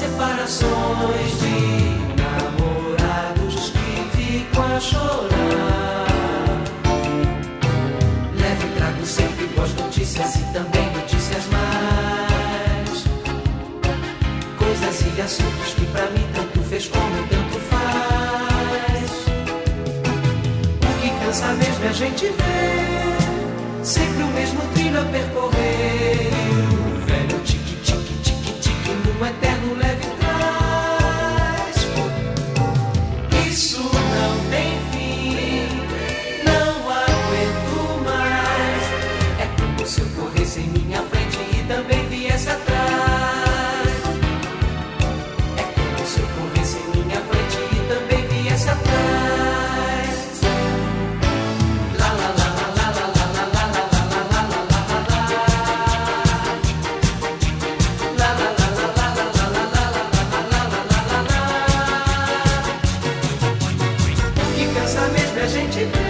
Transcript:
separações de namorados que ficam a chorar. Leve e trago sempre boas notícias e também notícias más. Coisas e assuntos que pra mim tanto fez como tanto faz. O que cansa mesmo é a gente ver sempre o mesmo trilho a percorrer. O velho tique-tique-tique-tique no eterno leve trás. Isso não tem fim, não aguento mais. É como se eu corresse em minha frente e também viesse atrás. É como se eu corresse em minha frente e também viesse atrás. O que cansa mesmo é a gente ver